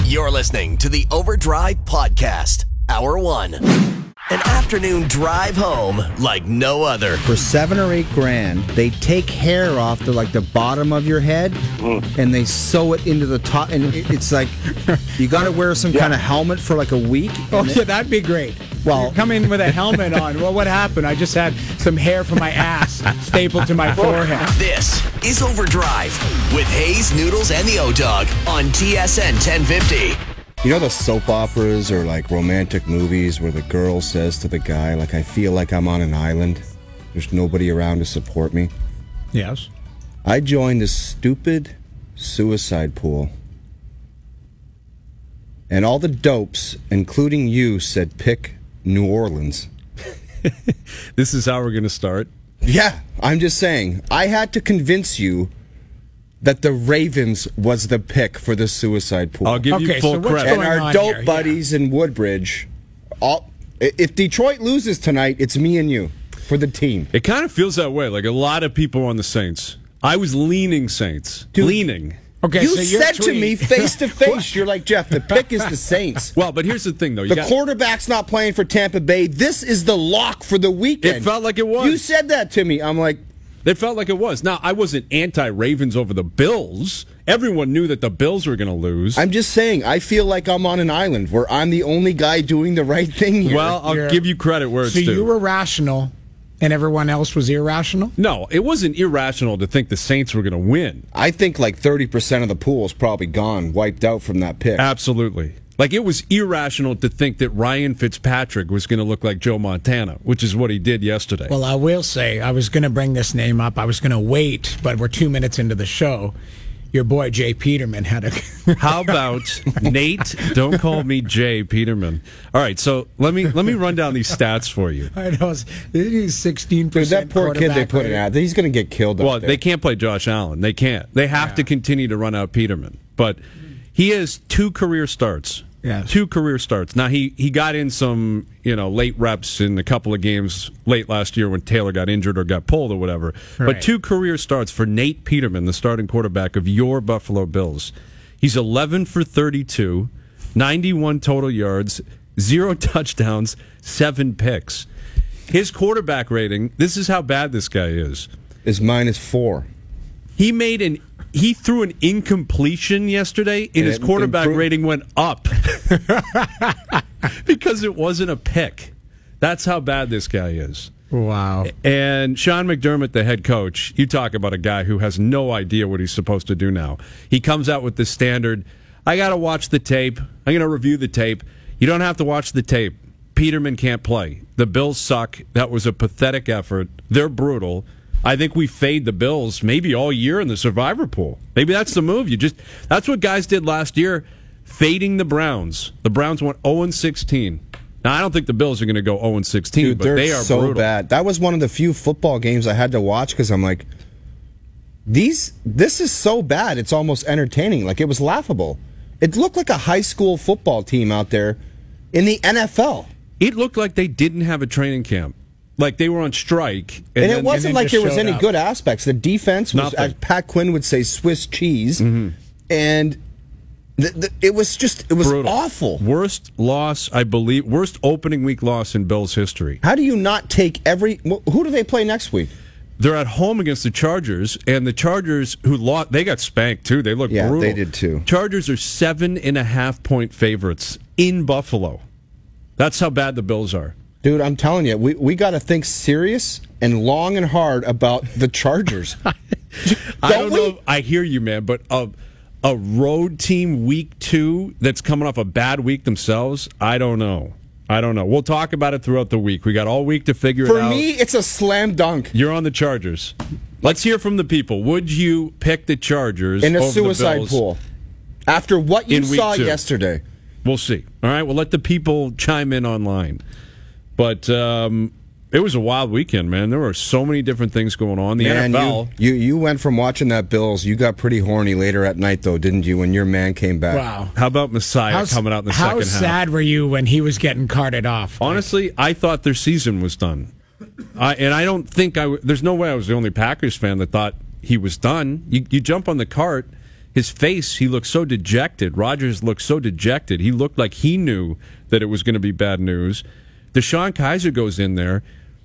You're listening to the Overdrive Podcast, Hour 1. An afternoon drive home like no other. For $7 or $8 grand, they take hair off the bottom of your head, and they sew it into the top. And it's like you got to wear some kind of helmet for like a week. Oh yeah, that'd be great. Well, come in with a helmet on. Well, what happened? I just had some hair from my ass stapled to my forehead. This is Overdrive with Hayes, Noodles, and the O-Dog on TSN 1050. You know the soap operas or like romantic movies where the girl says to the guy, like, I feel like I'm on an island. There's nobody around to support me. Yes. I joined this stupid suicide pool. And all the dopes, including you, said pick New Orleans. This is how we're going to start. Yeah, I'm just saying. I had to convince you that the Ravens was the pick for the suicide pool. I'll give you full credit. And our dope buddies in Woodbridge, if Detroit loses tonight, it's me and you for the team. It kind of feels that way. Like a lot of people are on the Saints. I was leaning Saints. Dude, leaning. Okay, you so said to me face to face, you're like, Jeff, the pick is the Saints. Well, but here's the thing, though. The quarterback's not playing for Tampa Bay. This is the lock for the weekend. It felt like it was. You said that to me. I'm like... It felt like it was. Now, I wasn't anti-Ravens over the Bills. Everyone knew that the Bills were going to lose. I'm just saying, I feel like I'm on an island where I'm the only guy doing the right thing here. Well, I'll give you credit where it's due. So you were rational, and everyone else was irrational? No, it wasn't irrational to think the Saints were going to win. I think like 30% of the pool is probably gone, wiped out from that pick. Absolutely. Like, it was irrational to think that Ryan Fitzpatrick was going to look like Joe Montana, which is what he did yesterday. Well, I will say, I was going to bring this name up. I was going to wait, but we're 2 minutes into the show. Your boy, Jay Peterman, had a... How about Nate? Don't call me Jay Peterman. All right, so let me run down these stats for you. I know. He's 16%. Dude, that poor kid they put out, he's going to get killed. Well, they can't play Josh Allen. They can't. They have to continue to run out Peterman. But he has 2 career starts. Yes. 2 career starts. Now, he got in some late reps in a couple of games late last year when Taylor got injured or got pulled or whatever. Right. But 2 career starts for Nate Peterman, the starting quarterback of your Buffalo Bills. He's 11 for 32, 91 total yards, 0 touchdowns, 7 picks. His quarterback rating, this is how bad this guy is -4. He threw an incompletion yesterday, and his quarterback rating went up because it wasn't a pick. That's how bad this guy is. Wow. And Sean McDermott, the head coach, you talk about a guy who has no idea what he's supposed to do now. He comes out with the standard, I got to watch the tape. I'm going to review the tape. You don't have to watch the tape. Peterman can't play. The Bills suck. That was a pathetic effort. They're brutal. I think we fade the Bills maybe all year in the survivor pool. Maybe that's the move. That's what guys did last year, fading the Browns. The Browns went 0-16. Now, I don't think the Bills are going to go 0-16, Dude, but they are so brutal. bad. That was one of the few football games I had to watch because I'm like, this is so bad, it's almost entertaining. Like, it was laughable. It looked like a high school football team out there in the NFL. It looked like they didn't have a training camp. Like they were on strike. And it wasn't like there was any good aspects. The defense was, as Pat Quinn would say, Swiss cheese. Mm-hmm. And it was brutal. Awful. Worst loss, I believe, worst opening week loss in Bills history. How do you not take who do they play next week? They're at home against the Chargers, and the Chargers, who lost, they got spanked too. They look brutal. Yeah, they did too. Chargers are 7.5-point favorites in Buffalo. That's how bad the Bills are. Dude, I'm telling you, we got to think serious and long and hard about the Chargers. I don't know. I hear you, man, but a road team week 2 that's coming off a bad week themselves, I don't know. We'll talk about it throughout the week. We got all week to figure it out. For me, it's a slam dunk. You're on the Chargers. Let's hear from the people. Would you pick the Chargers in a over suicide the Bills pool after what you saw 2? yesterday? We'll see. All right, we'll let the people chime in online. But it was a wild weekend, man. There were so many different things going on. The NFL. You went from watching that Bills. You got pretty horny later at night, though, didn't you, when your man came back? Wow. How about Messiah coming out in the second half? How sad were you when he was getting carted off? Honestly, I thought their season was done. I don't think there's no way I was the only Packers fan that thought he was done. You jump on the cart, his face, he looked so dejected. Rodgers looked so dejected. He looked like he knew that it was going to be bad news. DeShone Kizer goes in there.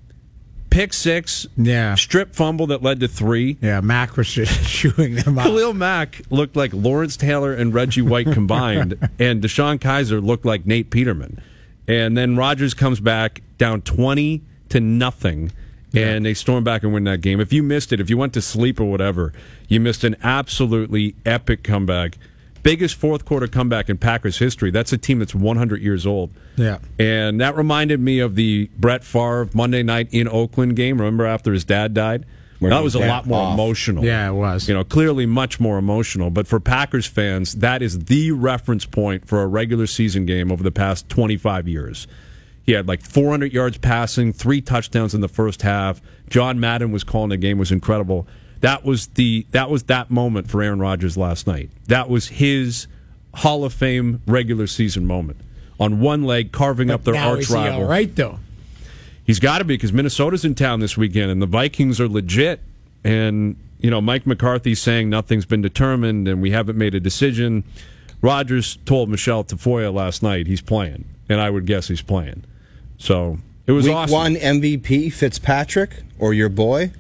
Pick six, strip fumble that led to 3. Yeah, Mack was just shooing them out. Khalil Mack looked like Lawrence Taylor and Reggie White combined, and DeShone Kizer looked like Nate Peterman. And then Rodgers comes back down 20-0, and they storm back and win that game. If you missed it, if you went to sleep or whatever, you missed an absolutely epic comeback. Biggest fourth-quarter comeback in Packers history. That's a team that's 100 years old. Yeah. And that reminded me of the Brett Favre Monday night in Oakland game. Remember after his dad died? That was a lot more emotional. Yeah, it was. Clearly much more emotional. But for Packers fans, that is the reference point for a regular season game over the past 25 years. He had like 400 yards passing, 3 touchdowns in the first half. John Madden was calling the game. It was incredible. That was that moment for Aaron Rodgers last night. That was his Hall of Fame regular season moment. On one leg, carving up their arch rival. Now is he all right, though? He's got to be, because Minnesota's in town this weekend, and the Vikings are legit. And, Mike McCarthy's saying nothing's been determined and we haven't made a decision. Rodgers told Michelle Tafoya last night he's playing, and I would guess he's playing. So, it was awesome. Week 1 MVP, Fitzpatrick, or your boy?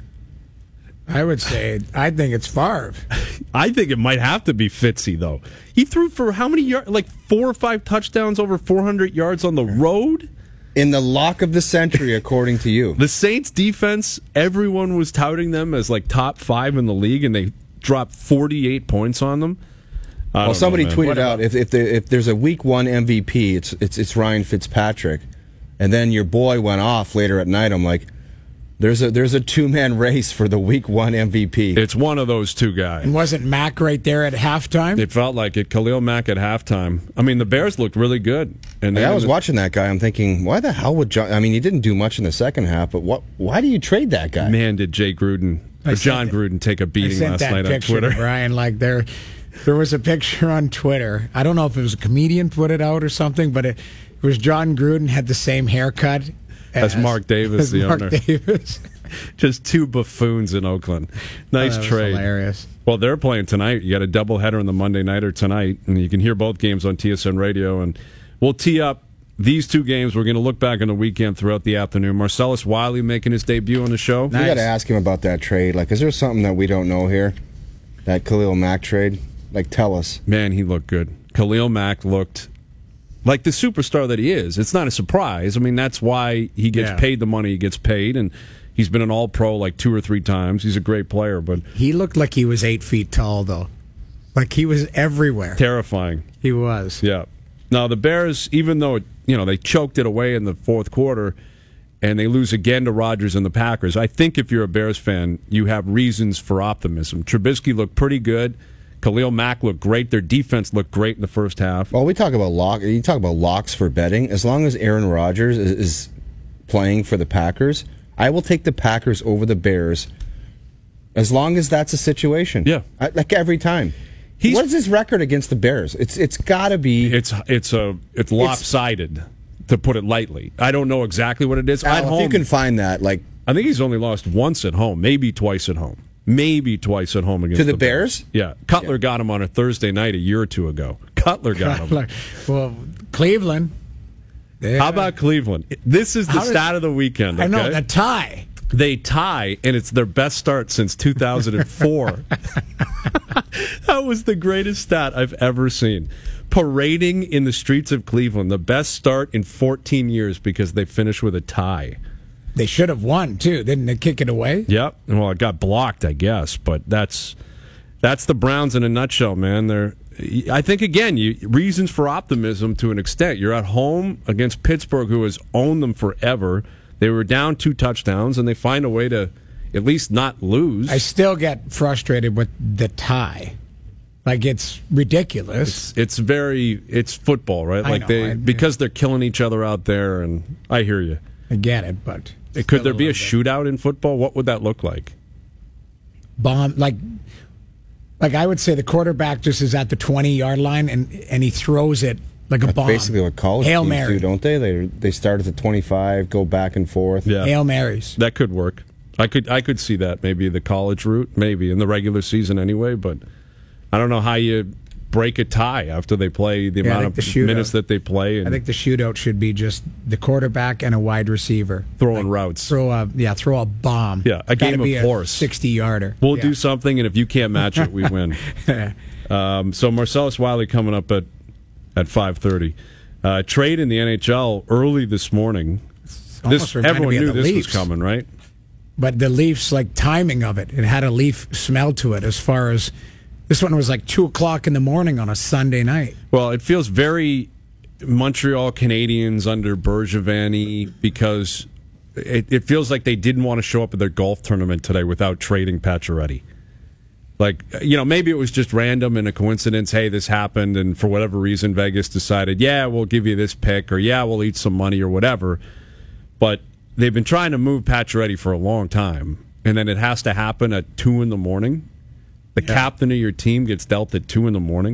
I would say, I think it's Favre. I think it might have to be Fitzy, though. He threw for how many yards? Like 4 or 5 touchdowns, over 400 yards on the road? In the lock of the century, according to you. The Saints defense, everyone was touting them as like top 5 in the league, and they dropped 48 points on them. Well, somebody tweeted out, if there's a Week 1 MVP, it's Ryan Fitzpatrick. And then your boy went off later at night. I'm like, There's a 2-man race for the Week 1 MVP. It's one of those two guys. And wasn't Mack right there at halftime? It felt like it. Khalil Mack at halftime. I mean, the Bears looked really good. And I was watching that guy. I'm thinking, why the hell would John? I mean, he didn't do much in the second half, but why do you trade that guy? Man, did John Gruden take a beating last night on Twitter? Brian, like there was a picture on Twitter. I don't know if it was a comedian put it out or something, but it was John Gruden had the same haircut as Mark Davis, the owner. Davis. Just 2 buffoons in Oakland. Nice trade. Hilarious. Well, they're playing tonight. You got a doubleheader on the Monday nighter tonight, and you can hear both games on TSN Radio. And we'll tee up these 2 games. We're going to look back on the weekend throughout the afternoon. Marcellus Wiley making his debut on the show. Nice. We got to ask him about that trade. Like, is there something that we don't know here? That Khalil Mack trade? Like, tell us. Man, he looked good. Khalil Mack looked like the superstar that he is. It's not a surprise. I mean, that's why he gets paid the money he gets paid, and he's been an All-Pro like 2 or 3 times. He's a great player, but he looked like he was 8 feet tall, though. Like he was everywhere. Terrifying. He was. Yeah. Now the Bears, even though they choked it away in the fourth quarter, and they lose again to Rodgers and the Packers, I think if you're a Bears fan, you have reasons for optimism. Trubisky looked pretty good. Khalil Mack looked great. Their defense looked great in the first half. Well, you talk about locks for betting. As long as Aaron Rodgers is playing for the Packers, I will take the Packers over the Bears. As long as that's a situation, like every time. What is his record against the Bears? It's got to be. It's lopsided, to put it lightly. I don't know exactly what it is. Al, at home, if you can find that, like I think he's only lost once at home, maybe twice at home. Maybe twice at home against to the Bears. Yeah, Cutler got him on a Thursday night a year or 2 ago. Cutler got him. Well, Cleveland. How about Cleveland? This is the stat of the weekend. Okay? I know, the tie. They tie, and it's their best start since 2004. That was the greatest stat I've ever seen. Parading in the streets of Cleveland, the best start in 14 years because they finished with a tie. They should have won, too. Didn't they kick it away? Yep. Well, it got blocked, I guess. But that's the Browns in a nutshell, man. I think, again, reasons for optimism to an extent. You're at home against Pittsburgh, who has owned them forever. They were down 2 touchdowns, and they find a way to at least not lose. I still get frustrated with the tie. Like, it's ridiculous. It's football, right? Like because they're killing each other out there, and I hear you. I get it, but could there be a shootout in football? What would that look like? Bomb, like I would say the quarterback just is at the 20-yard line and he throws it like a bomb. Basically what college Hail teams Mary. do, don't they? They start at the 25, go back and forth. Yeah. Hail Marys. That could work. I could see that, maybe the college route, maybe in the regular season anyway, but I don't know how you break a tie after they play the amount of minutes that they play. And I think the shootout should be just the quarterback and a wide receiver throwing routes. Throw a bomb. Yeah, a game of horse. 60-yarder. We'll do something, and if you can't match it, we win. So Marcellus Wiley coming up at 5:30. Trade in the NHL early this morning. Everyone knew this was coming, right? But the Leafs, like timing of it had a Leaf smell to it as far as this one was like 2:00 in the morning on a Sunday night. Well, it feels very Montreal Canadiens under Bergevin because it feels like they didn't want to show up at their golf tournament today without trading Pacioretty. Like, maybe it was just random and a coincidence. Hey, this happened, and for whatever reason, Vegas decided, yeah, we'll give you this pick, or yeah, we'll eat some money, or whatever. But they've been trying to move Pacioretty for a long time, and then it has to happen at 2 a.m. The captain of your team gets dealt at 2 a.m.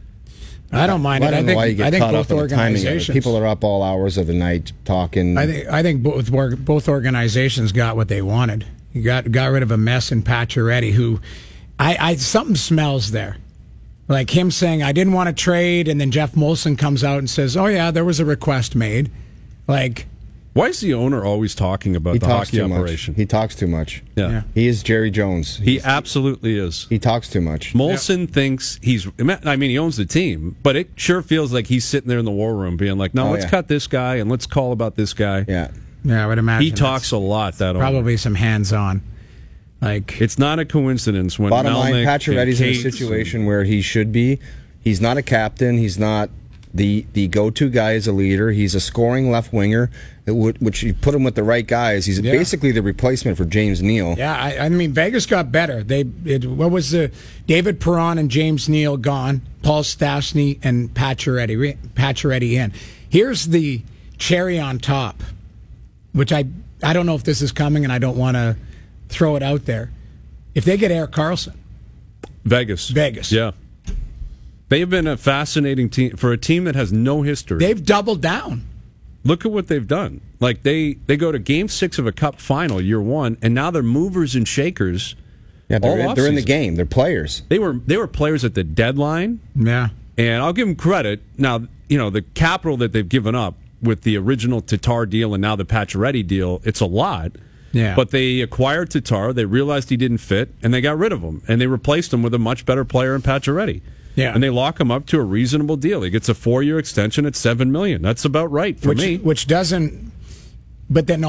I don't mind it. I think both organizations. People are up all hours of the night talking. I think both organizations got what they wanted. You got rid of a mess in Pacioretty, who something smells there. Like him saying, I didn't want to trade, and then Jeff Molson comes out and says, oh, yeah, there was a request made. Like, why is the owner always talking about the hockey operation? He talks too much. Yeah. He is Jerry Jones. He absolutely is. He talks too much. Molson thinks he owns the team, but it sure feels like he's sitting there in the war room being like, no, let's cut this guy and let's call about this guy. Yeah. Yeah, I would imagine. He talks a lot, that owner. Probably some hands-on. Like, it's not a coincidence when bottom Melnick line, Pacioretty's in a situation where he should be. He's not a captain. He's not the go-to guy as a leader. He's a scoring left winger, which you put him with the right guys. He's basically the replacement for James Neal. Yeah, I mean, Vegas got better. What was the David Perron and James Neal gone, Paul Stastny and Pacioretty in. Here's the cherry on top, which I don't know if this is coming, and I don't want to throw it out there. If they get Erik Karlsson. Vegas. Yeah. They have been a fascinating team for a team that has no history. They've doubled down. Look at what they've done. Like they go to Game 6 of a Cup final, year one, and now they're movers and shakers. Yeah, they're in the game. They're players. They were players at the deadline. Yeah, and I'll give them credit. Now, the capital that they've given up with the original Tatar deal and now the Pacioretty deal, it's a lot. Yeah, but they acquired Tatar. They realized he didn't fit, and they got rid of him, and they replaced him with a much better player in Pacioretty. Yeah, and they lock him up to a reasonable deal. He gets a 4-year extension at $7 million. That's about right for me. Which doesn't. But then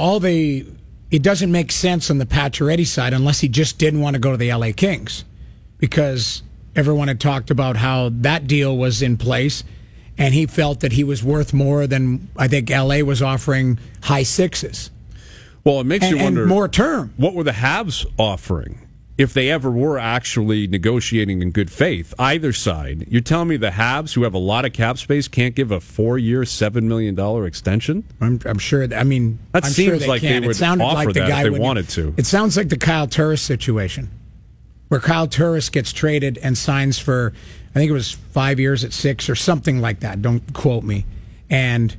it doesn't make sense on the Pacioretty side unless he just didn't want to go to the LA Kings, because everyone had talked about how that deal was in place, and he felt that he was worth more than I think LA was offering high sixes. Well, it makes you wonder, and more term. What were the Habs offering? If they ever were actually negotiating in good faith, either side. You're telling me the Habs, who have a lot of cap space, can't give a 4-year, $7 million extension? I'm sure. That seems sure like they would offer that if they wanted to. It sounds like the Kyle Turris situation, where Kyle Turris gets traded and signs for, I think it was 5 years at 6 or something like that. Don't quote me. And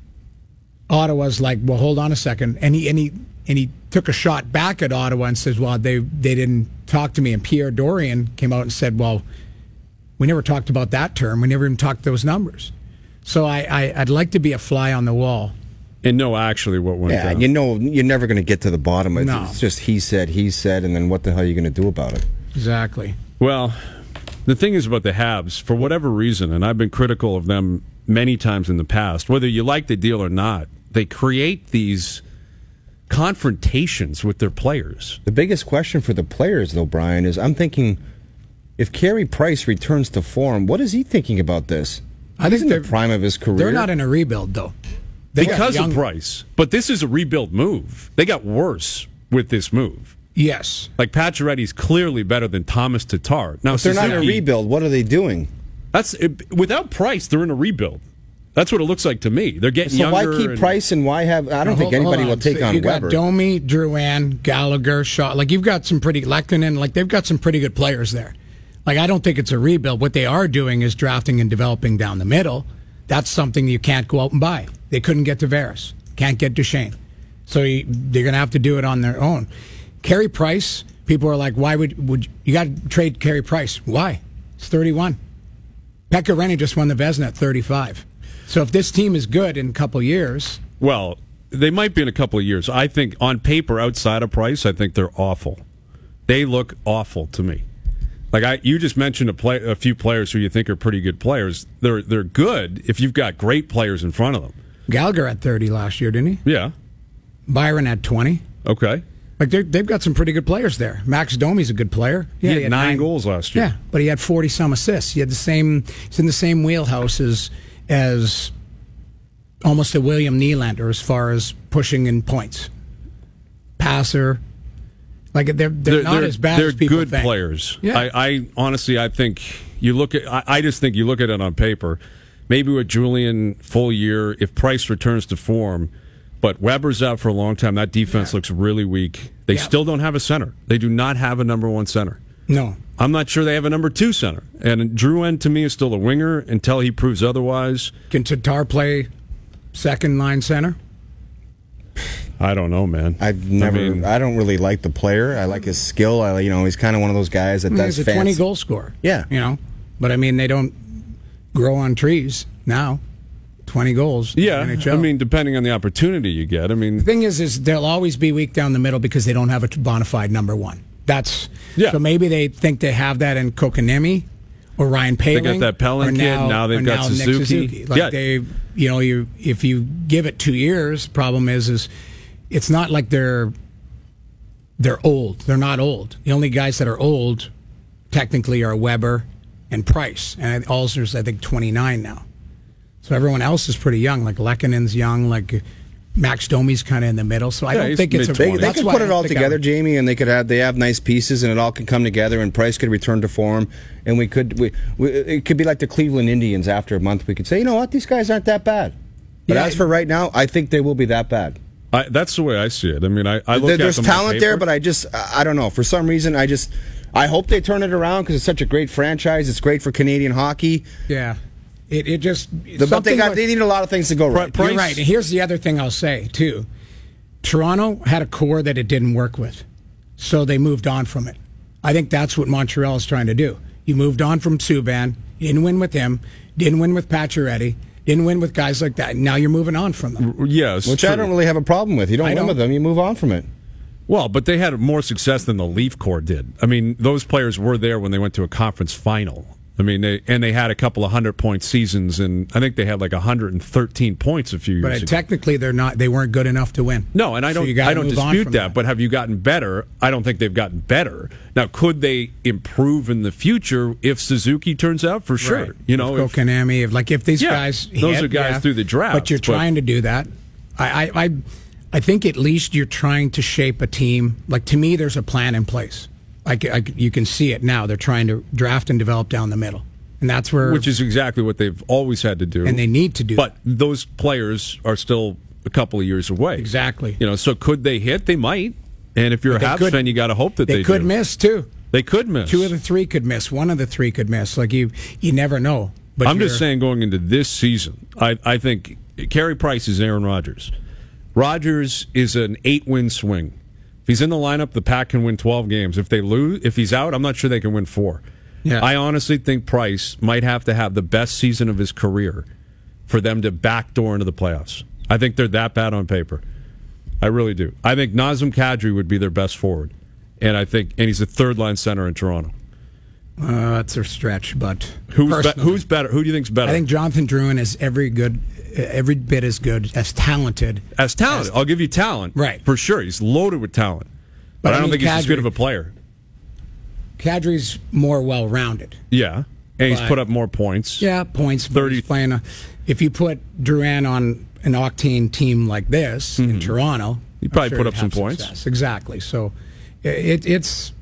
Ottawa's like, well, hold on a second, and he took a shot back at Ottawa and says, well, they didn't talk to me. And Pierre Dorian came out and said, well, we never talked about that term. We never even talked those numbers. So I'd like to be a fly on the wall. And know actually what went down. You're never going to get to the bottom of it. No. It's just he said, and then what the hell are you going to do about it? Exactly. Well, the thing is about the Habs, for whatever reason, and I've been critical of them many times in the past, whether you like the deal or not, they create these confrontations with their players. The biggest question for the players, though, Brian, is I'm thinking, if Carey Price returns to form, what is he thinking about this? He's in the prime of his career. They're not in a rebuild, though. Because of Price. But this is a rebuild move. They got worse with this move. Yes. Like, Pacioretty's clearly better than Thomas Tatar. Now, if they're not in a rebuild, what are they doing? Without Price, they're in a rebuild. That's what it looks like to me. They're getting younger. So why keep Price and why have... I don't think anybody will take on Weber. You got Domi, Drouin, Gallagher, Shaw. Like, you've got some pretty... Lehkonen, like, they've got some pretty good players there. Like, I don't think it's a rebuild. What they are doing is drafting and developing down the middle. That's something you can't go out and buy. They couldn't get Tavares. Can't get Duchesne. So they're going to have to do it on their own. Carey Price, people are like, why would you got to trade Carey Price? Why? It's 31. Pekka Rinne just won the Vezina at 35. So if this team is good in a couple years... Well, they might be in a couple of years. I think on paper, outside of Price, I think they're awful. They look awful to me. Like you just mentioned a few players who you think are pretty good players. They're good if you've got great players in front of them. Gallagher had 30 last year, didn't he? Yeah. Byron had 20. Okay. Like they've got some pretty good players there. Max Domi's a good player. Yeah, he had 9 goals last year. Yeah, but he had 40-some assists. He had he's in the same wheelhouse as almost a William Nylander as far as pushing in points. Passer. Like they're not as bad as people think. They're good players. Yeah. I honestly, I think you look at. I just think you look at it on paper. Maybe with Julian full year, if Price returns to form, but Weber's out for a long time. That defense looks really weak. They still don't have a center. They do not have a number 1 center. No, I'm not sure they have a number 2 center. And Drouin to me is still a winger until he proves otherwise. Can Tatar play second line center? I don't know, man. I don't really like the player. I like his skill. He's kind of one of those guys that does he's a 20-goal scorer. Yeah. But I mean, they don't grow on trees now. 20 goals. Yeah. in the NHL. I mean, depending on the opportunity you get. I mean, the thing is they'll always be weak down the middle because they don't have a bona fide number 1. So maybe they think they have that in Kokanemi or Ryan Poehling. They got that Pelling kid. Now they've got Suzuki. Like if you give it 2 years, problem is it's not like they're old. They're not old. The only guys that are old, technically, are Weber and Price. And Alzner's, I think, 29 now. So everyone else is pretty young. Like Lekkonen's young. Like Max Domi's kind of in the middle. So I don't think it's They could put it all together, Jamie, and they have nice pieces, and it all can come together, and Price could return to form, and it could be like the Cleveland Indians. After a month, we could say, you know what, these guys aren't that bad. But as for right now, I think they will be that bad. That's the way I see it. I mean, I look there's at them talent on there, paper. but I don't know. For some reason, I hope they turn it around because it's such a great franchise. It's great for Canadian hockey. Yeah. They need a lot of things to go right. You're right. And here's the other thing I'll say, too. Toronto had a core that it didn't work with, so they moved on from it. I think that's what Montreal is trying to do. You moved on from Subban. You didn't win with him. Didn't win with Pacioretty. Didn't win with guys like that. Now you're moving on from them. Yes. Which I don't really have a problem with. You don't win with them, you move on from it. Well, but they had more success than the Leaf core did. I mean, those players were there when they went to a conference final. I mean, they had a couple of 100-point seasons, and I think they had like 113 points a few years ago. But technically, they weren't good enough to win. No, and I don't dispute that. But have you gotten better? I don't think they've gotten better. Now, could they improve in the future if Suzuki turns out? For sure. Right. If Kokanemi, if these guys, those are guys through the draft. But you're trying to do that. I think at least you're trying to shape a team. Like, to me, there's a plan in place. You can see it now. They're trying to draft and develop down the middle. And that's where... Which is exactly what they've always had to do. And they need to do. But those players are still a couple of years away. Exactly. So could they hit? They might. And if you're a Habs fan, you got to hope that they do. They could miss, too. They could miss. 2 of the 3 could miss. 1 of the 3 could miss. Like, you never know. But I'm just saying, going into this season, I think Carey Price is Aaron Rodgers. Rodgers is an 8-win swing. If he's in the lineup, the Pack can win 12 games. If he's out, I'm not sure they can win 4. Yeah. I honestly think Price might have to have the best season of his career for them to backdoor into the playoffs. I think they're that bad on paper. I really do. I think Nazem Kadri would be their best forward, and he's a third-line center in Toronto. That's a stretch, but who's better? Who do you think's better? I think Jonathan Drouin is every bit as good, as talented. I'll give you talent, right? For sure, he's loaded with talent, but I don't think he's as good of a player. Kadri's more well-rounded. Yeah, and he's put up more points. Yeah, points. 30. If you put Drouin on an Octane team like this in Toronto, he'd probably put up some points. Exactly. So it's.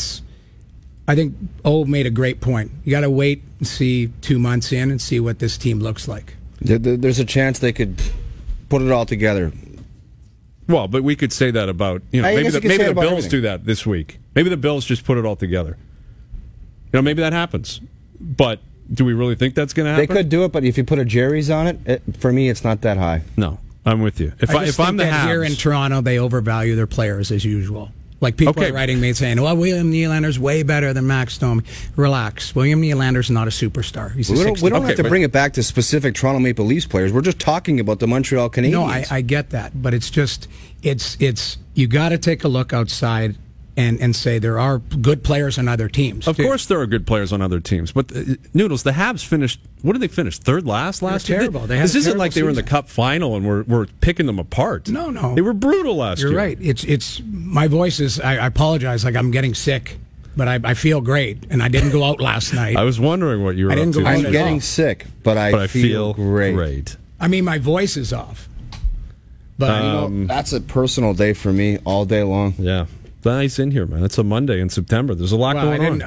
I think made a great point. You got to wait and see 2 months in and see what this team looks like. There's a chance they could put it all together. Well, but we could say that about maybe the Bills everything. Do that this week. Maybe the Bills just put it all together. Maybe that happens. But do we really think that's going to happen? They could do it, but if you put a Jerry's on it, for me, it's not that high. No, I'm with you. If I'm the Habs here in Toronto, they overvalue their players as usual. Like people are writing me saying, well, William Nylander's way better than Max Domi. Relax. William Nylander's not a superstar. He's we don't have to bring it back to specific Toronto Maple Leafs players. We're just talking about the Montreal Canadiens. No, I get that. But it's just, it's you got to take a look outside and say there are good players on other teams. Of course there are good players on other teams. But, Noodles, the Habs finished, what did they finish? Third last year? Terrible. This isn't like they were in the Cup final and we're picking them apart. No. They were brutal last year. You're right. It's my voice is, I apologize, like I'm getting sick. But I feel great, and I didn't go out last night. I was wondering what you were up to. I'm getting sick, but I feel great. I mean, my voice is off. But that's a personal day for me all day long. Yeah. Nice in here, man. It's a Monday in September. There's a lot going on.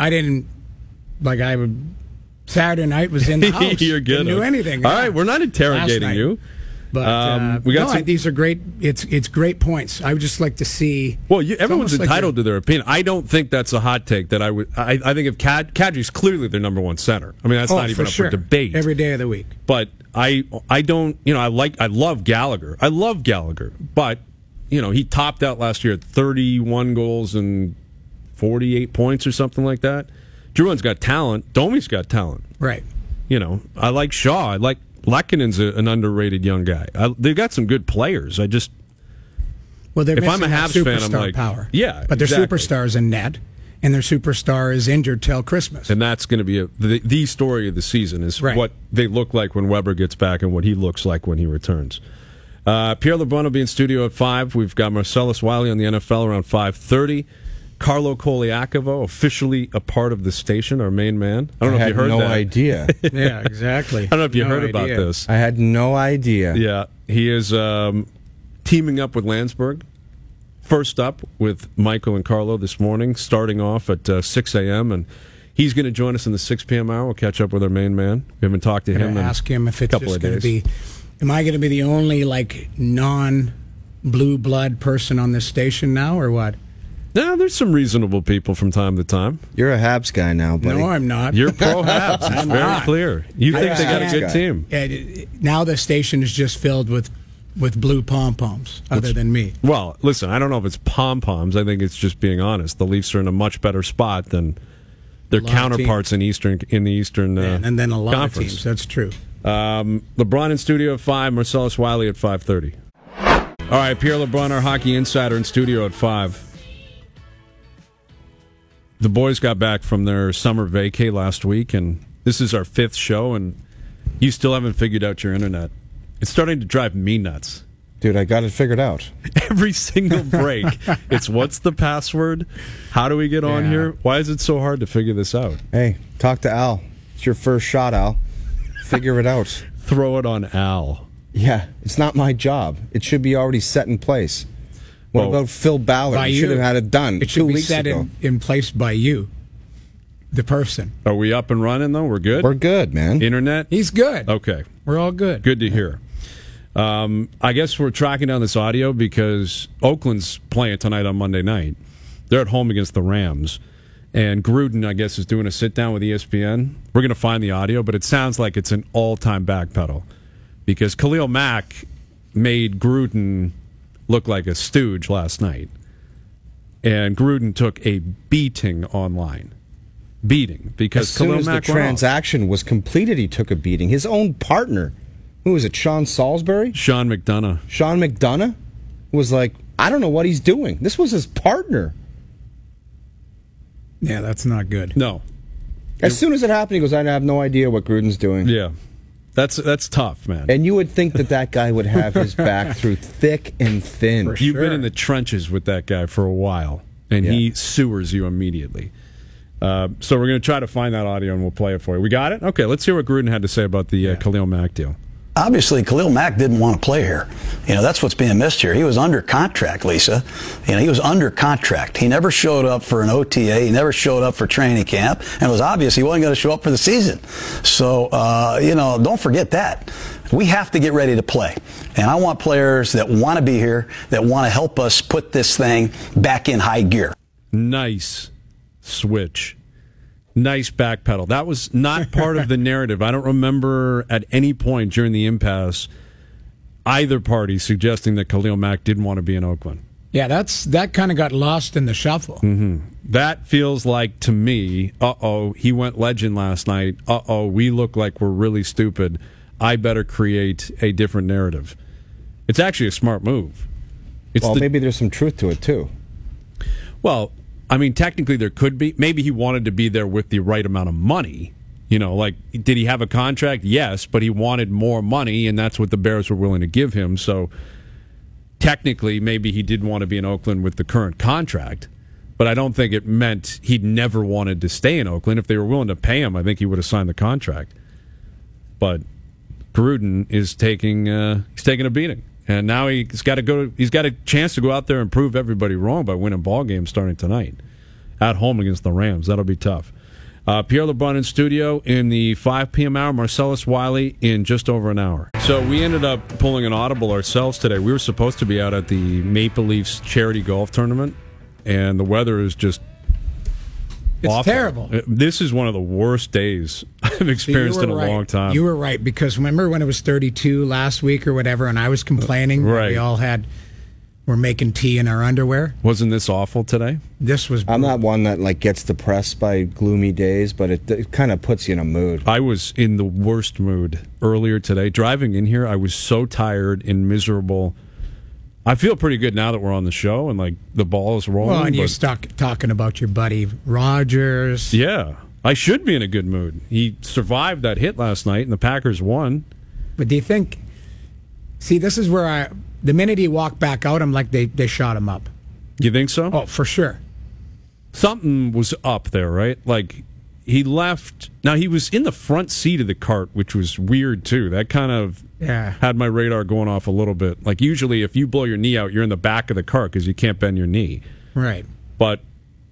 Saturday night was in the house. You're good. Didn't do anything. All right, we're not interrogating you. But these are great. It's great points. I would just like to see. Well, everyone's entitled to their opinion. I don't think that's a hot take. That I would. I think if Kadri's clearly their number one center. I mean, that's not even up for debate. Every day of the week. But I don't. I love Gallagher. I love Gallagher. But he topped out last year at 31 goals and 48 points or something like that. Drouin's got talent. Domi's got talent. Right. I like Shaw. I like Lekkonen's an underrated young guy. They've got some good players. If I'm a Habs fan, I'm like, power. Yeah, but their superstars in net, and their superstar is injured till Christmas. And that's going to be the story of the season is what they look like when Weber gets back and what he looks like when he returns. Pierre LeBrun will be in studio at 5. We've got Marcellus Wiley on the NFL around 5:30. Carlo Koliakovo, officially a part of the station, our main man. I don't know if you heard that. I had no idea. Yeah, exactly. I don't know if you heard about this. I had no idea. Yeah, he is teaming up with Landsberg. First up with Michael and Carlo this morning, starting off at 6 a.m., and he's going to join us in the 6 p.m. hour. We'll catch up with our main man. We haven't talked to him in ask him if it's a couple just of days. Going to be, am I going to be the only, non-blue blood person on this station now, or what? No, there's some reasonable people from time to time. You're a Habs guy now, buddy. No, I'm not. You're pro Habs. It's very clear. You think they got a good team. Now the station is just filled with blue pom-poms, other than me. Well, listen, I don't know if it's pom-poms. I think it's just being honest. The Leafs are in a much better spot than their counterparts in the Eastern and then a lot Conference. of teams. That's true. LeBron in studio at 5, Marcellus Wiley at 5:30. All right, Pierre LeBrun, our hockey insider, in studio at 5. The boys got back from their summer vacay last week, and this is our 5th show, and you still haven't figured out your internet. It's starting to drive me nuts. Dude, I got it figured out. Every single break, it's what's the password? How do we get on here? Why is it so hard to figure this out? Hey, talk to Al. It's your first shot, Al. Figure it out. Throw it on Al. Yeah, it's not my job. It should be already set in place. What about Phil Ballard? He should have had it done 2 weeks ago. It should be set in place by you, the person. Are we up and running, though? We're good? We're good, man. Internet? He's good. Okay. We're all good. Good to hear. I guess we're tracking down this audio because Oakland's playing tonight on Monday night. They're at home against the Rams. And Gruden, I guess, is doing a sit-down with ESPN. We're going to find the audio, but it sounds like it's an all-time backpedal because Khalil Mack made Gruden look like a stooge last night. And Gruden took a beating online. Beating. Because as soon as the transaction was completed, he took a beating. His own partner, who was it, Sean Salisbury? Sean McDonough. Sean McDonough was like, I don't know what he's doing. This was his partner. Yeah, that's not good. No. As soon as it happened, he goes, I have no idea what Gruden's doing. Yeah. That's tough, man. And you would think that guy would have his back through thick and thin. You've been in the trenches with that guy for a while, and he sewers you immediately. So we're going to try to find that audio, and we'll play it for you. We got it? Okay, let's hear what Gruden had to say about the Khalil Mack deal. Obviously, Khalil Mack didn't want to play here. That's what's being missed here. He was under contract, Lisa. He was under contract. He never showed up for an OTA. He never showed up for training camp. And it was obvious he wasn't going to show up for the season. So, don't forget that. We have to get ready to play. And I want players that want to be here, that want to help us put this thing back in high gear. Nice switch. Nice backpedal. That was not part of the narrative. I don't remember at any point during the impasse either party suggesting that Khalil Mack didn't want to be in Oakland. Yeah, that kind of got lost in the shuffle. Mm-hmm. That feels like, to me, he went legend last night. We look like we're really stupid. I better create a different narrative. It's actually a smart move. Maybe there's some truth to it, too. Well, I mean, technically there could be. Maybe he wanted to be there with the right amount of money. Did he have a contract? Yes, but he wanted more money, and that's what the Bears were willing to give him. So technically, maybe he did want to be in Oakland with the current contract, but I don't think it meant he'd never wanted to stay in Oakland. If they were willing to pay him, I think he would have signed the contract. But Gruden is taking a beating, and now he's got a chance to go out there and prove everybody wrong by winning ball games starting tonight at home against the Rams. That'll be tough. Pierre LeBrun in studio in the 5 p.m. hour. Marcellus Wiley in just over an hour. So we ended up pulling an audible ourselves today. We were supposed to be out at the Maple Leafs charity golf tournament, and the weather is just awful. Terrible. This is one of the worst days I've experienced in a long time. You were right, because remember when it was 32 last week or whatever, and I was complaining? Right. We all we're making tea in our underwear. Wasn't this awful today? This was brutal. I'm not one that gets depressed by gloomy days, but it kind of puts you in a mood. I was in the worst mood earlier today. Driving in here, I was so tired and miserable. I feel pretty good now that we're on the show and the ball is rolling. Well, and you're stuck talking about your buddy Rogers. Yeah, I should be in a good mood. He survived that hit last night, and the Packers won. But do you think? See, this is where the minute he walked back out, I'm like, they shot him up. You think so? Oh, for sure. Something was up there, right? He left. Now, he was in the front seat of the cart, which was weird, too. That kind of had my radar going off a little bit. Usually, if you blow your knee out, you're in the back of the cart because you can't bend your knee. Right. But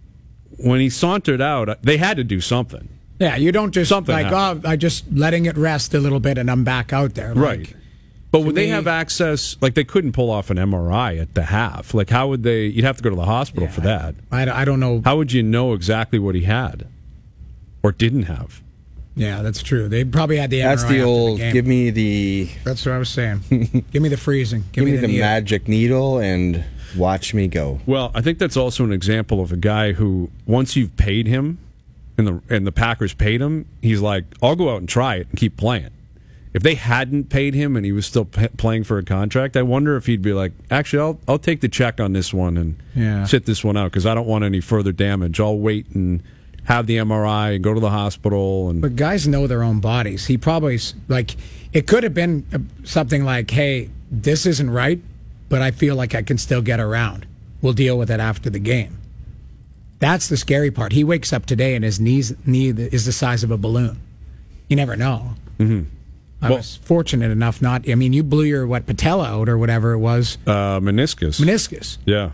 when he sauntered out, they had to do something. Yeah, you don't just happened. I just letting it rest a little bit and I'm back out there. Right. But would they have access? They couldn't pull off an MRI at the half. How would they? You'd have to go to the hospital for that. I don't know. How would you know exactly what he had or didn't have? Yeah, that's true. They probably had the MRI. That's the old. Game. Give me the. That's what I was saying. Give me the freezing. Give me the magic needle and watch me go. Well, I think that's also an example of a guy who, once you've paid him, and the Packers paid him, he's like, I'll go out and try it and keep playing. If they hadn't paid him and he was still playing for a contract, I wonder if he'd be like, actually, I'll take the check on this one and sit this one out because I don't want any further damage. I'll wait and have the MRI and go to the hospital. But guys know their own bodies. He probably, it could have been something like, hey, this isn't right, but I feel like I can still get around. We'll deal with it after the game. That's the scary part. He wakes up today and his knee is the size of a balloon. You never know. Mm-hmm. I was fortunate enough not. I mean, you blew your patella out or whatever it was. Meniscus. Yeah.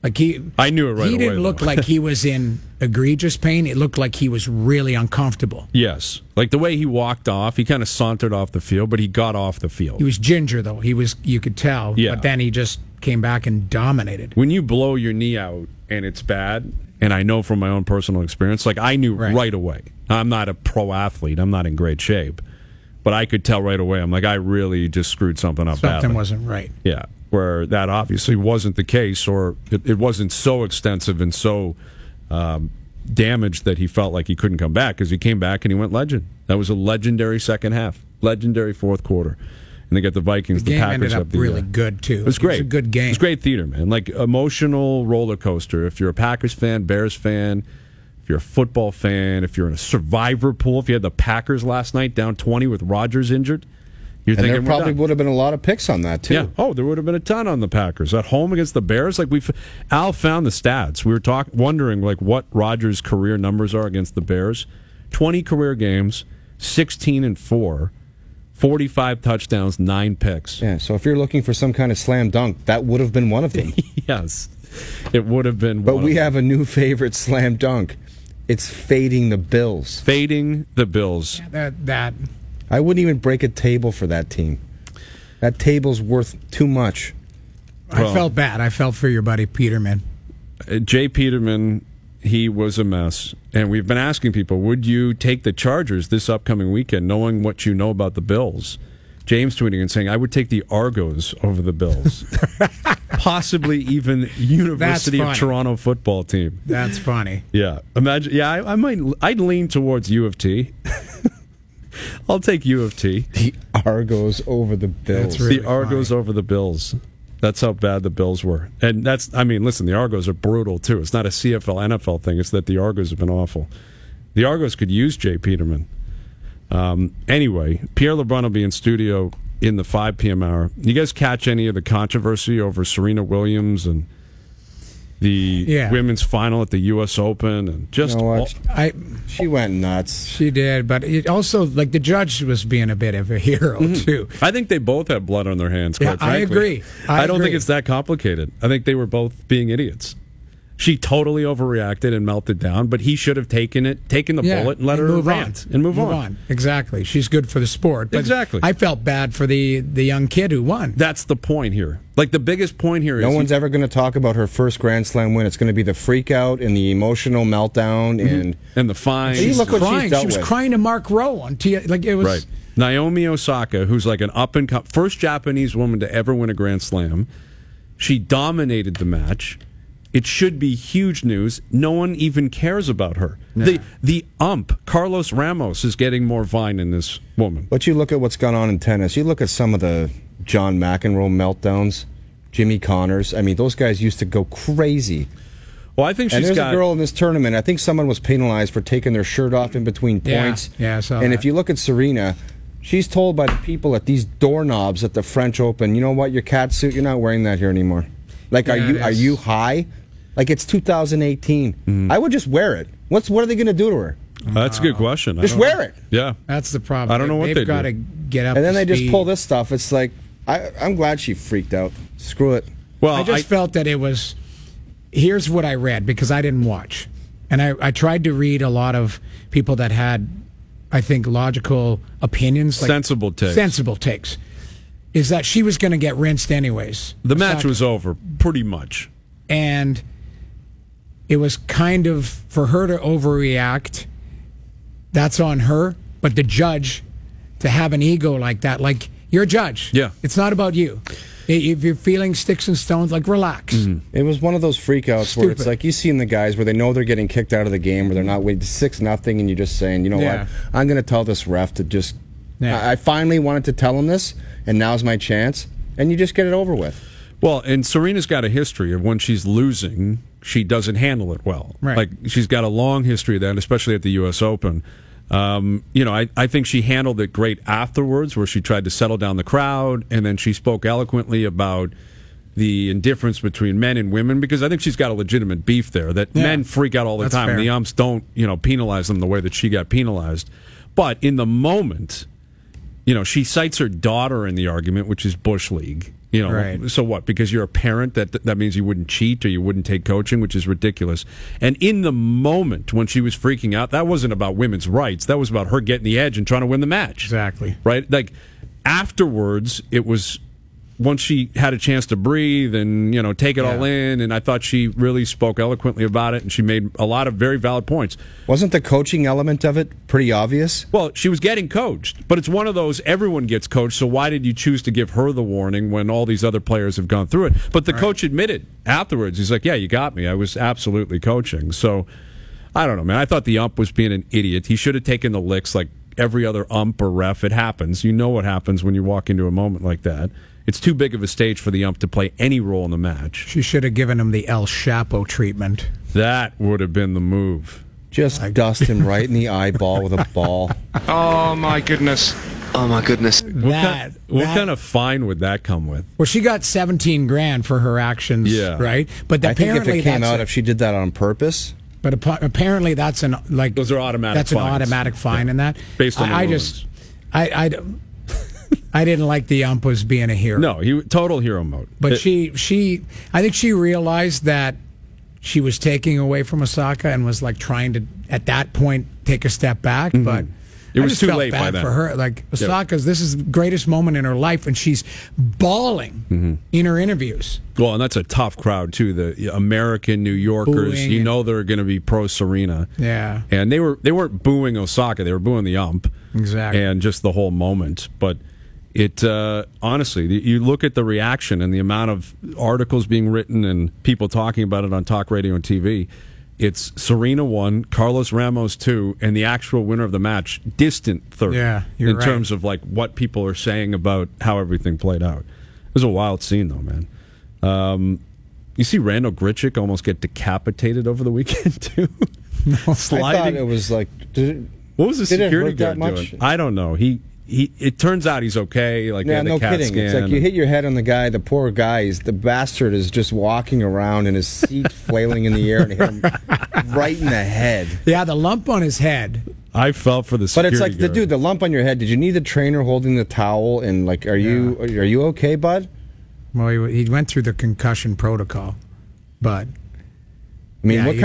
I knew it right away. He didn't look like he was in egregious pain. It looked like he was really uncomfortable. Yes. The way he walked off, he kind of sauntered off the field, but he got off the field. He was ginger, though. You could tell. Yeah. But then he just came back and dominated. When you blow your knee out and it's bad, and I know from my own personal experience, I knew right away. I'm not a pro athlete. I'm not in great shape. But I could tell right away. I'm like, I really just screwed something up badly. Something wasn't right. Yeah, where that obviously wasn't the case, or it wasn't so extensive and so damaged that he felt like he couldn't come back, because he came back and he went legend. That was a legendary second half, legendary fourth quarter. And they got the Vikings. The game Packers ended up really good, too. It was great. It was a good game. It was great theater, man. Emotional roller coaster. If you're a Packers fan, Bears fan, if you're a football fan, if you're in a survivor pool, if you had the Packers last night down 20 with Rodgers injured, you're thinking there probably would have been a lot of picks on that, too. Yeah. Oh, there would have been a ton on the Packers. At home against the Bears, Al found the stats. We were wondering what Rodgers' career numbers are against the Bears. 20 career games, 16-4, 45 touchdowns, 9 picks. Yeah, so if you're looking for some kind of slam dunk, that would have been one of them. Yes, it would have been But we have a new favorite slam dunk. It's fading the Bills. Fading the Bills. Yeah, that. I wouldn't even break a table for that team. That table's worth too much. I felt bad. I felt for your buddy Peterman. Jay Peterman, he was a mess. And we've been asking people, would you take the Chargers this upcoming weekend, knowing what you know about the Bills? James tweeting and saying, I would take the Argos over the Bills. Possibly even University of Toronto football team. That's funny. Yeah. Imagine. Yeah, I'd lean towards U of T. I'll take U of T. The Argos over the Bills. That's really the Argos funny. over the Bills. That's how bad the Bills were. And listen, the Argos are brutal, too. It's not a CFL, NFL thing. It's that the Argos have been awful. The Argos could use Jay Peterman. Anyway, Pierre LeBrun will be in studio in the 5 p.m. hour. You guys catch any of the controversy over Serena Williams and the women's final at the U.S. Open? And just you know what? She went nuts. She did, but it also, like, the judge was being a bit of a hero, too. I think they both have blood on their hands, quite frankly. I agree. I don't think it's that complicated. I think they were both being idiots. She totally overreacted and melted down, but he should have taken the bullet and let her rant and move on. Exactly. She's good for the sport. But exactly. I felt bad for the young kid who won. That's the point here. Like, the biggest point here is... No one's ever going to talk about her first Grand Slam win. It's going to be the freak out and the emotional meltdown and the fine. Hey, look what she's dealt She was with. crying to Mark Rowe on like it was right. Naomi Osaka, who's like an up-and-coming first Japanese woman to ever win a Grand Slam. She dominated the match. It should be huge news. No one even cares about her. No. The ump, Carlos Ramos, is getting more vine in this woman. But you look at what's gone on in tennis. You look at some of the John McEnroe meltdowns, Jimmy Connors. I mean, those guys used to go crazy. Well, I think and there's a girl in this tournament. I think someone was penalized for taking their shirt off in between points. Yeah, I saw and that. if you look at Serena, she's told by the people at these doorknobs at the French Open, you know what, your cat suit, you're not wearing that here anymore. Like, are you high? Like, it's 2018. Mm-hmm. I would just wear it. What are they going to do to her? That's a good question. Just wear it. Yeah. That's the problem. I don't know what They've got to do. get up. And then to they just speed. pull this stuff. It's like, I'm glad she freaked out. Screw it. Well, I just felt that it was. Here's what I read because I didn't watch, and I tried to read a lot of people that had, I think, logical opinions, like sensible takes. Sensible takes. Is that she was going to get rinsed anyways? The match was over, pretty much, and it was kind of for her to overreact. That's on her, but the judge to have an ego like that, like you're a judge. Yeah, it's not about you. If you're feeling sticks and stones, like relax. Mm-hmm. It was one of those freakouts where it's like you seen the guys where they know they're getting kicked out of the game, where they're not winning 6-0, and you're just saying, you know what, I'm going to tell this ref to just. I finally wanted to tell him this, and now's my chance, and you just get it over with. Well, and Serena's got a history of when she's losing, she doesn't handle it well. Right. Like, she's got a long history of that, especially at the U.S. Open. I think she handled it great afterwards, where she tried to settle down the crowd, and then she spoke eloquently about the indifference between men and women, because I think she's got a legitimate beef there, that men freak out all the time, and the umps don't, penalize them the way that she got penalized. But in the moment, she cites her daughter in the argument, which is Bush League. Right. So what? Because you're a parent, that means you wouldn't cheat or you wouldn't take coaching, which is ridiculous. And in the moment when she was freaking out, that wasn't about women's rights. That was about her getting the edge and trying to win the match. Exactly. Right? Like, afterwards, it was once she had a chance to breathe and, take it all in, and I thought she really spoke eloquently about it, and she made a lot of very valid points. Wasn't the coaching element of it pretty obvious? Well, she was getting coached, but it's one of those, everyone gets coached, so why did you choose to give her the warning when all these other players have gone through it? But the coach admitted afterwards, he's like, yeah, you got me. I was absolutely coaching. So, I don't know, man. I thought the ump was being an idiot. He should have taken the licks like every other ump or ref. It happens. You know what happens when you walk into a moment like that. It's too big of a stage for the ump to play any role in the match. She should have given him the El Chapo treatment. That would have been the move. Just dust him right in the eyeball with a ball. Oh, my goodness. Oh, my goodness. What kind of fine would that come with? Well, she got $17,000 for her actions, right? But I think if apparently it came out, if she did that on purpose. But apparently that's those are automatic. That's fines. an automatic fine in that. Based on I didn't like the ump was being a hero. No, he total hero mode. But I think she realized that she was taking away from Osaka and was like trying to at that point take a step back, but it was just too felt late bad by then for her. Like Osaka's, this is the greatest moment in her life, and she's bawling in her interviews. Well, and that's a tough crowd too. The American New Yorkers, Booing they're going to be pro Serena. Yeah, and they weren't booing Osaka; they were booing the ump. Exactly, and just the whole moment. But It honestly, you look at the reaction and the amount of articles being written and people talking about it on talk radio and TV. It's Serena 1, Carlos Ramos 2, and the actual winner of the match, distant third. Yeah, you're right. In terms of like what people are saying about how everything played out. It was a wild scene, though, man. You see Randall Grichuk almost get decapitated over the weekend too. Sliding. I thought it was like. What was the security guard doing? I don't know. It turns out he's okay. Like, yeah, no CAT kidding. Scan. It's like you hit your head on the guy. The poor guy, the bastard, is just walking around and his seat flailing in the air and hit him right in the head. Yeah, the lump on his head. I felt for the But security it's like guard. the lump on your head. Did you need the trainer holding the towel? And like, are you okay, bud? Well, he went through the concussion protocol, but I mean, yeah, what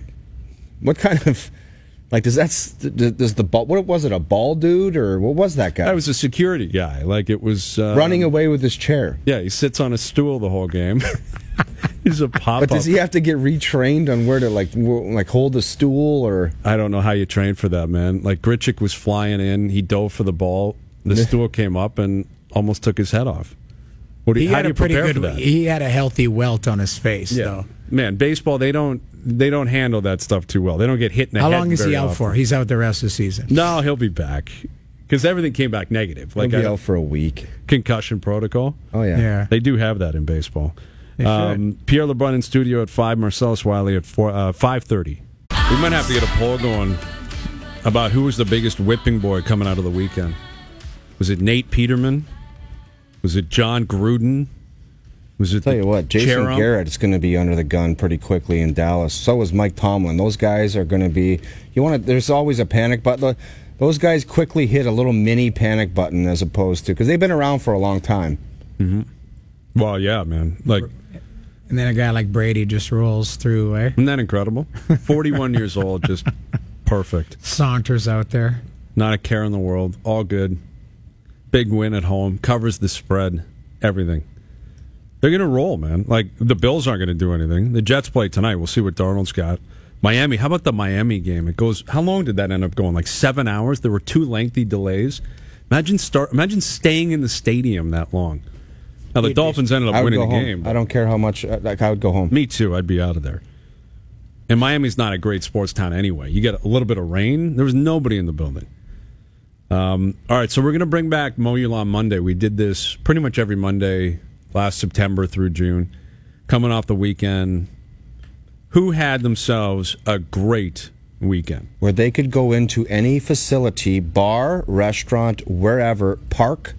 kind of like does the ball? What was it? A ball dude or what was that guy? That was a security guy. Like it was running away with his chair. Yeah, he sits on a stool the whole game. He's a pop-up. But does he have to get retrained on where to like hold the stool or? I don't know how you train for that, man. Like Grichuk was flying in, he dove for the ball, the stool came up and almost took his head off. How do you prepare for that? He had a healthy welt on his face, though. Man, baseball they don't handle that stuff too well. They don't get hit in the head. How long is he out often. for? He's out the rest of the season. No, he'll be back because everything came back negative. Like he'll be out for a week. Concussion protocol. Oh yeah. They do have that in baseball. Should. Pierre LeBrun in studio at 5, Marcellus Wiley at 5:30. We might have to get a poll going about who was the biggest whipping boy coming out of the weekend. Was it Nate Peterman? Was it John Gruden? Was it? Tell you what, Jason Cherum? Garrett is going to be under the gun pretty quickly in Dallas. So is Mike Tomlin. Those guys are going to be. There's always a panic button. Those guys quickly hit a little mini panic button as opposed to because they've been around for a long time. Mm-hmm. Well, yeah, man. Like. And then a guy like Brady just rolls through, eh? Isn't that incredible? 41 years old, just perfect. Saunters out there. Not a care in the world. All good. Big win at home. Covers the spread. Everything. They're going to roll, man. Like, the Bills aren't going to do anything. The Jets play tonight. We'll see what Darnold's got. Miami. How about the Miami game? It goes. How long did that end up going? Like 7 hours? There were 2 lengthy delays. Imagine staying in the stadium that long. Now, the Dolphins ended up winning the game. I don't care how much. I would go home. Me too. I'd be out of there. And Miami's not a great sports town anyway. You get a little bit of rain. There was nobody in the building. All right, so we're going to bring back Mow Your Lawn Monday. We did this pretty much every Monday last September through June. Coming off the weekend, who had themselves a great weekend? Where they could go into any facility, bar, restaurant, wherever, park,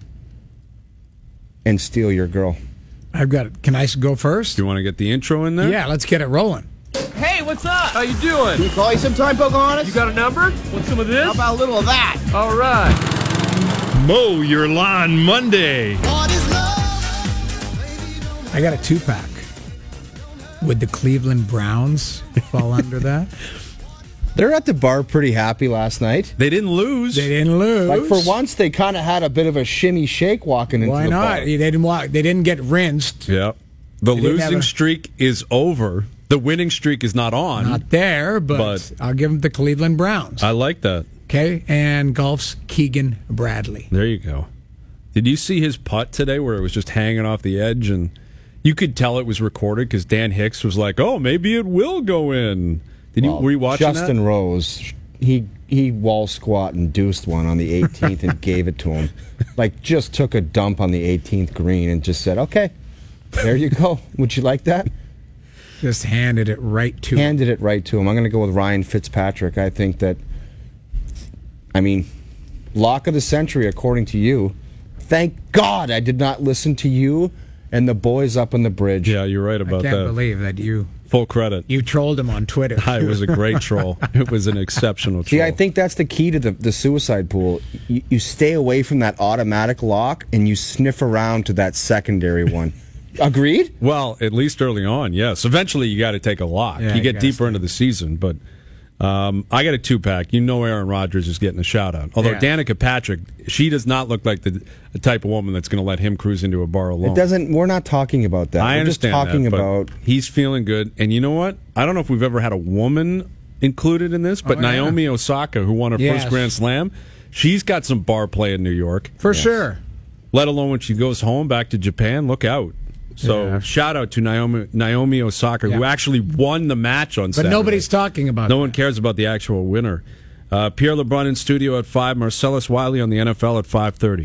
and steal your girl. Can I go first? Do you want to get the intro in there? Yeah, let's get it rolling. Hey, what's up? How you doing? Can we call you sometime, Pocahontas? You got a number? Want some of this? How about a little of that? All right. Mow Your Lawn Monday. I got a 2-pack. Would the Cleveland Browns fall under that? They're at the bar pretty happy last night. They didn't lose. Like for once, they kind of had a bit of a shimmy shake walking into the bar. Why not? They didn't get rinsed. Yeah. The losing streak is over. The winning streak is not on. Not there, but I'll give them the Cleveland Browns. I like that. Okay, and golf's Keegan Bradley. There you go. Did you see his putt today where it was just hanging off the edge? And you could tell it was recorded because Dan Hicks was like, oh, maybe it will go in. Were you watching Justin that? Rose, he wall squat and deuced one on the 18th and gave it to him. Like, just took a dump on the 18th green and just said, okay, there you go. Would you like that? Just handed it right to him. Handed it right to him. I'm going to go with Ryan Fitzpatrick. I think that, lock of the century, according to you. Thank God I did not listen to you and the boys up on the bridge. Yeah, you're right about that. I can't believe that you... Full credit. You trolled him on Twitter. It was a great troll. It was an exceptional troll. See, I think that's the key to the suicide pool. You stay away from that automatic lock and you sniff around to that secondary one. Agreed? Well, at least early on, yes. Eventually, you got to take a lock. Yeah, you get deeper into the season, but I got a 2-pack. You know Aaron Rodgers is getting a shout-out. Although Danica Patrick, she does not look like the type of woman that's going to let him cruise into a bar alone. We're not talking about that. I understand We're just talking that, about... He's feeling good. And you know what? I don't know if we've ever had a woman included in this, but Naomi Osaka, who won her first Grand Slam, she's got some bar play in New York. For sure. let alone when she goes home back to Japan. Look out. So shout out to Naomi Osaka, who actually won the match on Saturday. But nobody's talking about it. No one cares about the actual winner. Pierre LeBrun in studio at 5, Marcellus Wiley on the NFL at 5:30.